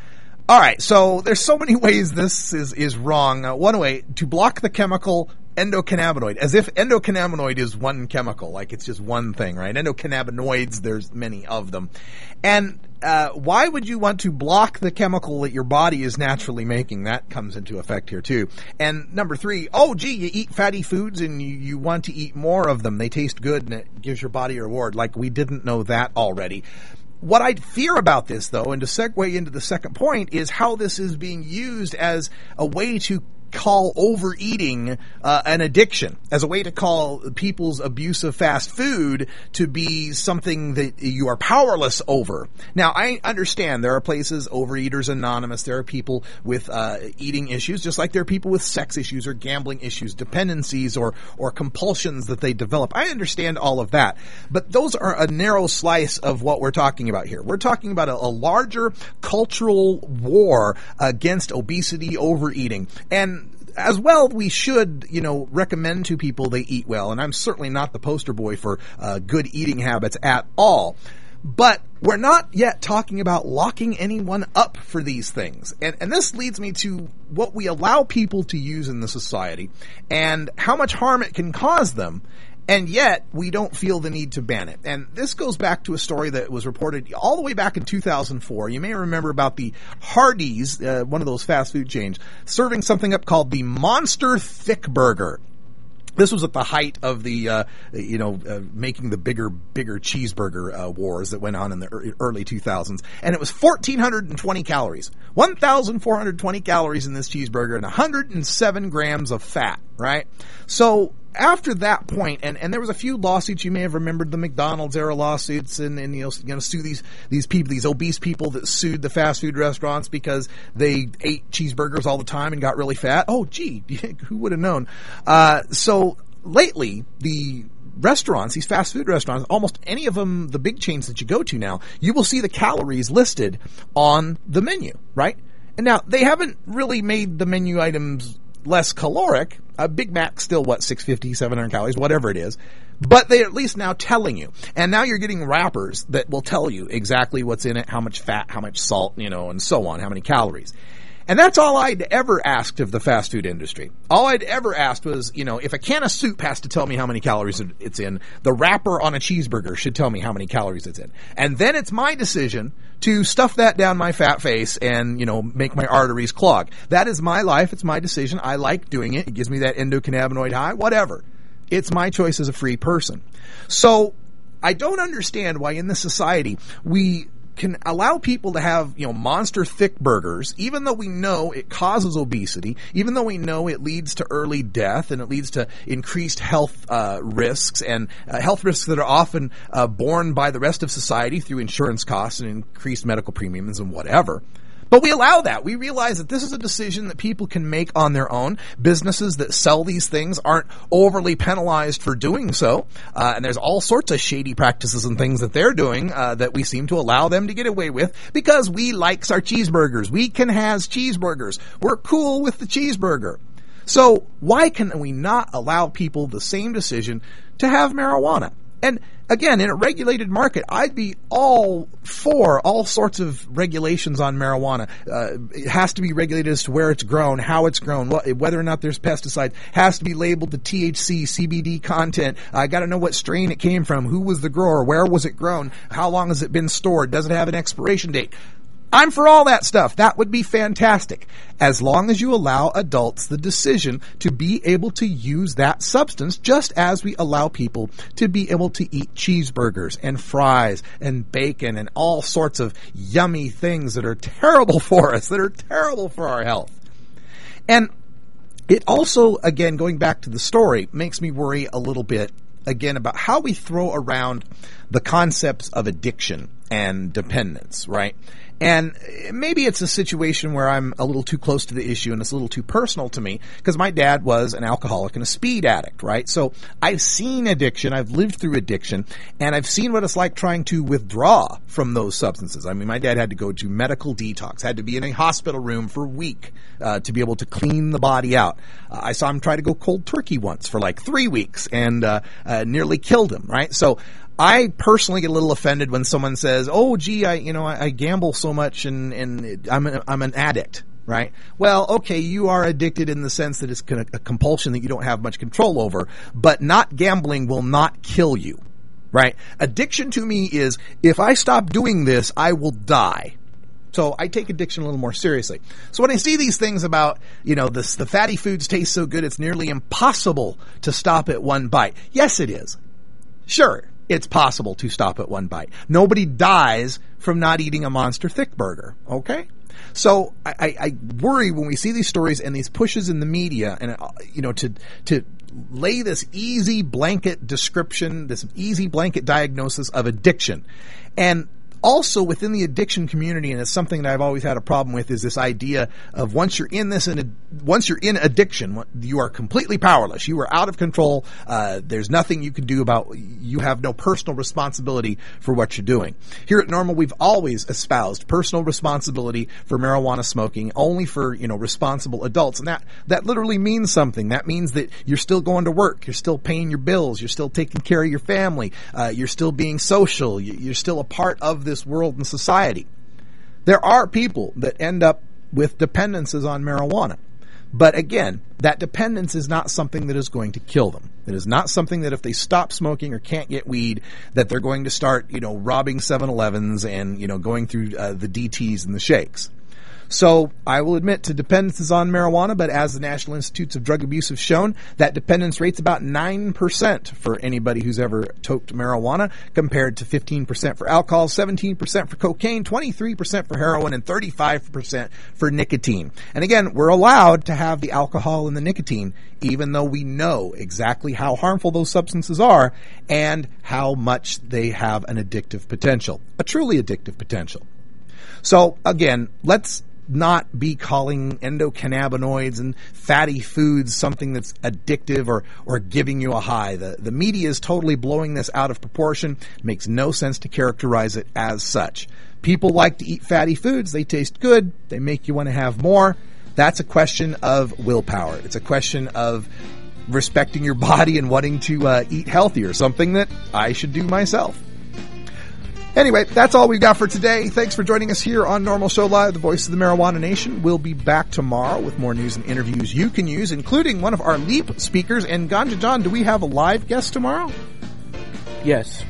All right, so there's so many ways this is wrong. One way, to block the chemical endocannabinoid, as if endocannabinoid is one chemical, like it's just one thing, right? Endocannabinoids, there's many of them. And why would you want to block the chemical that your body is naturally making? That comes into effect here too. And number 3, you eat fatty foods and you want to eat more of them. They taste good and it gives your body a reward. Like we didn't know that already. What I fear about this, though, and to segue into the second point, is how this is being used as a way to call overeating an addiction, as a way to call people's abuse of fast food to be something that you are powerless over. Now, I understand there are places, Overeaters Anonymous, there are people with eating issues, just like there are people with sex issues or gambling issues, dependencies or compulsions that they develop. I understand all of that, but those are a narrow slice of what we're talking about here. We're talking about a larger cultural war against obesity, overeating, and as well, we should, recommend to people they eat well. And I'm certainly not the poster boy for good eating habits at all. But we're not yet talking about locking anyone up for these things. And this leads me to what we allow people to use in the society and how much harm it can cause them. And yet, we don't feel the need to ban it. And this goes back to a story that was reported all the way back in 2004. You may remember about the Hardee's, one of those fast food chains, serving something up called the Monster Thick Burger. This was at the height of the, making the bigger cheeseburger wars that went on in the early 2000s. And it was 1,420 calories. 1,420 calories in this cheeseburger and 107 grams of fat, right? So after that point, and there was a few lawsuits, you may have remembered the McDonald's era lawsuits, and sue these people, these obese people that sued the fast food restaurants because they ate cheeseburgers all the time and got really fat. Oh, gee, who would have known? So lately, the restaurants, these fast food restaurants, almost any of them, the big chains that you go to now, you will see the calories listed on the menu, right? And now, they haven't really made the menu items less caloric. A Big Mac still, 650, 700 calories, whatever it is. But they're at least now telling you. And now you're getting wrappers that will tell you exactly what's in it, how much fat, how much salt, and so on, how many calories. And that's all I'd ever asked of the fast food industry. All I'd ever asked was, if a can of soup has to tell me how many calories it's in, the wrapper on a cheeseburger should tell me how many calories it's in. And then it's my decision to stuff that down my fat face and, make my arteries clog. That is my life. It's my decision. I like doing it. It gives me that endocannabinoid high, whatever. It's my choice as a free person. So I don't understand why in this society we can allow people to have, monster thick burgers, even though we know it causes obesity, even though we know it leads to early death and it leads to increased health risks and health risks that are often borne by the rest of society through insurance costs and increased medical premiums and whatever. But we allow that. We realize that this is a decision that people can make on their own. Businesses that sell these things aren't overly penalized for doing so. And there's all sorts of shady practices and things that they're doing that we seem to allow them to get away with because we likes our cheeseburgers. We can has cheeseburgers. We're cool with the cheeseburger. So why can we not allow people the same decision to have marijuana? And again, in a regulated market, I'd be all for all sorts of regulations on marijuana. It has to be regulated as to where it's grown, how it's grown, whether or not there's pesticides. Has to be labeled the THC, CBD content. I got to know what strain it came from, who was the grower, where was it grown, how long has it been stored, does it have an expiration date? I'm for all that stuff. That would be fantastic. As long as you allow adults the decision to be able to use that substance, just as we allow people to be able to eat cheeseburgers and fries and bacon and all sorts of yummy things that are terrible for us, that are terrible for our health. And it also, again, going back to the story, makes me worry a little bit again, about how we throw around the concepts of addiction and dependence, right? And maybe it's a situation where I'm a little too close to the issue and it's a little too personal to me because my dad was an alcoholic and a speed addict, right? So I've seen addiction, I've lived through addiction, and I've seen what it's like trying to withdraw from those substances. I mean, my dad had to go to medical detox, had to be in a hospital room for a week to be able to clean the body out. I saw him try to go cold turkey once for like 3 weeks and nearly killed him, right? So I personally get a little offended when someone says, "Oh, gee, I gamble so much and I'm an addict." Right? Well, okay, you are addicted in the sense that it's a compulsion that you don't have much control over, but not gambling will not kill you. Right? Addiction to me is, if I stop doing this, I will die. So I take addiction a little more seriously. So when I see these things about, the fatty foods taste so good, it's nearly impossible to stop at one bite. Yes, it is. Sure. It's possible to stop at one bite. Nobody dies from not eating a Monster Thick Burger, okay? So I worry when we see these stories and these pushes in the media and, to lay this easy blanket description, this easy blanket diagnosis of addiction. And also within the addiction community, and it's something that I've always had a problem with, is this idea of once you're in addiction, you are completely powerless. You are out of control. There's nothing you can do you have no personal responsibility for what you're doing. Here at Normal, we've always espoused personal responsibility for marijuana smoking only for, responsible adults. And that literally means something. That means that you're still going to work. You're still paying your bills. You're still taking care of your family. You're still being social. You're still a part of this world and society. There are people that end up with dependences on marijuana. But again, that dependence is not something that is going to kill them. It is not something that if they stop smoking or can't get weed, that they're going to start, robbing 7-Elevens and, going through the DTs and the shakes. So I will admit to dependences on marijuana, but as the National Institutes of Drug Abuse have shown, that dependence rate's about 9% for anybody who's ever toked marijuana, compared to 15% for alcohol, 17% for cocaine, 23% for heroin, and 35% for nicotine. And again, we're allowed to have the alcohol and the nicotine, even though we know exactly how harmful those substances are and how much they have an addictive potential, a truly addictive potential. So again, let's not be calling endocannabinoids and fatty foods something that's addictive or giving you a high. The media is totally blowing this out of proportion. It makes no sense to characterize it as such. People like to eat fatty foods. They taste good. They make you want to have more. That's a question of willpower. It's a question of respecting your body and wanting to eat healthier, something that I should do myself. Anyway, that's all we've got for today. Thanks for joining us here on Normal Show Live, the voice of the Marijuana Nation. We'll be back tomorrow with more news and interviews you can use, including one of our LEAP speakers. And Ganja John, do we have a live guest tomorrow? Yes.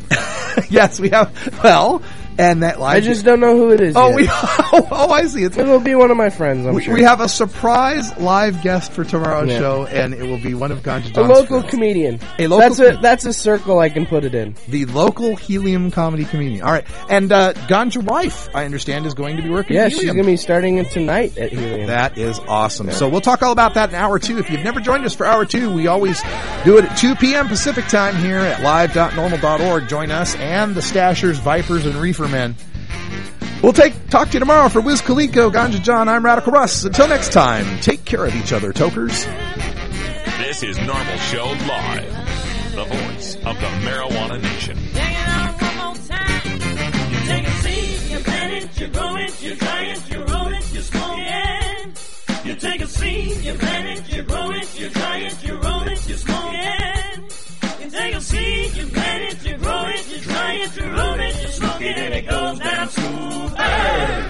Yes, we have. Well, and that live. I just don't know who it is. Oh, yet. I see. It'll be one of my friends. I'm sure. We have a surprise live guest for tomorrow's show, and it will be one of Ganja John's a local friends. comedian. That's a circle I can put it in. The local Helium comedy comedian. All right, and Ganja wife, I understand, is going to be working. Yeah, at she's Helium. going to be starting it tonight at Helium. That is awesome. Yeah. So we'll talk all about that in hour 2. If you've never joined us for hour 2, we always do it at 2 p.m. Pacific time here at live.normal.org. Join us and the Stashers, Vipers, and Reefer Men. We'll talk to you tomorrow. For Wiz Khalico, Ganja John, I'm Radical Russ. Until next time, take care of each other, tokers. This is Normal Show Live, the voice of the Marijuana Nation. Take it out one more time. You take a seed, you plant it, you grow it, you dry it, you roll it, you smoke it. You take a seed, you plant it, you grow it, you dry it, you roll it, you smoke it. You take a seed, you plant it, you grow it, you dry it, you roll it, you smoke it, and it goes down smooth. Hey!